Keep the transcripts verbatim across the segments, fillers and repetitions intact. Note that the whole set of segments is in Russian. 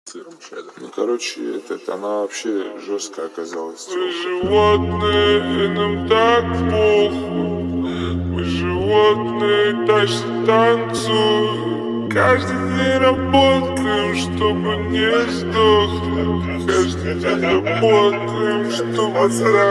Ну, короче, это, она вообще жесткая оказалась. Мы животные, и нам так похуй. Мы животные, дальше танцуем. Каждый день работаем, чтобы не сдохнуть. Каждый день работаем, чтобы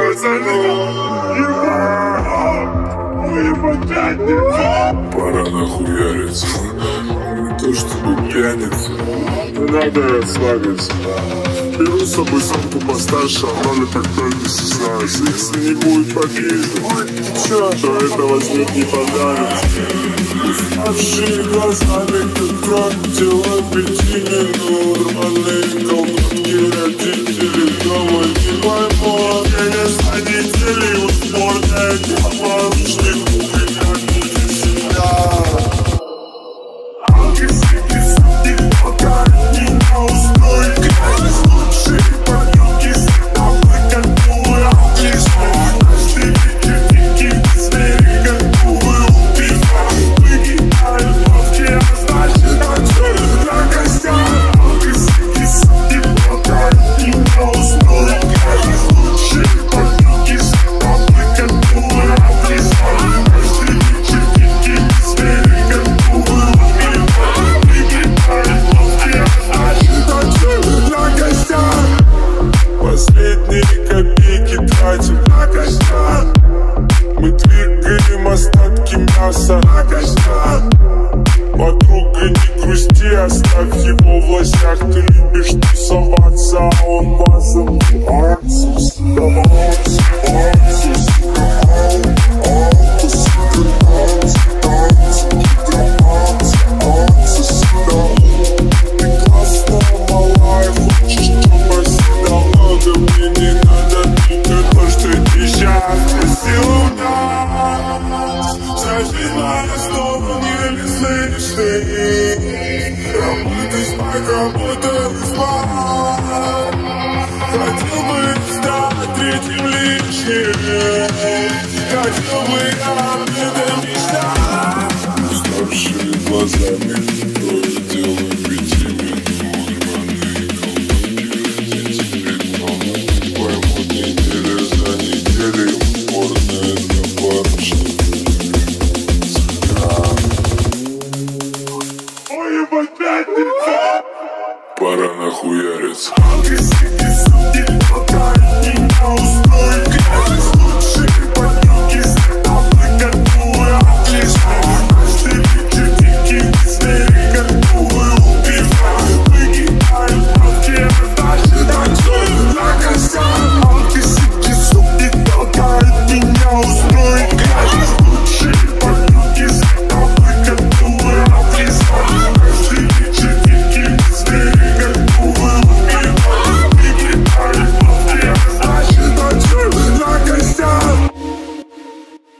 сдохнуть. Пора нахуяриться. Не то чтобы пьяница, но надо расслабиться. Беру с собой самку постарше, а роли тогда не стесняюсь. Если не будет поближе, то это возьмет не понравится. Уставшие глазами, как кровь, тело пяти минут. Нормальные колготки, родители дома не поймут. Конечно, родители упорные, не поручник, приятники себя. Последние копейки тратим на костяк. Мы двигаем остатки мяса на костяк. Подруга, не грусти, оставь его в властях. Ты любишь тусоваться, а он базом артист. Работай, спать, работай, спать. Хотел бы стать третьим лишним. Хотел бы я это мечтать. Уставшие глазами, кровь делаю пяти минут. Родители дома поймут неделю за неделей. Упорная напарочная. Пора нахуяриться.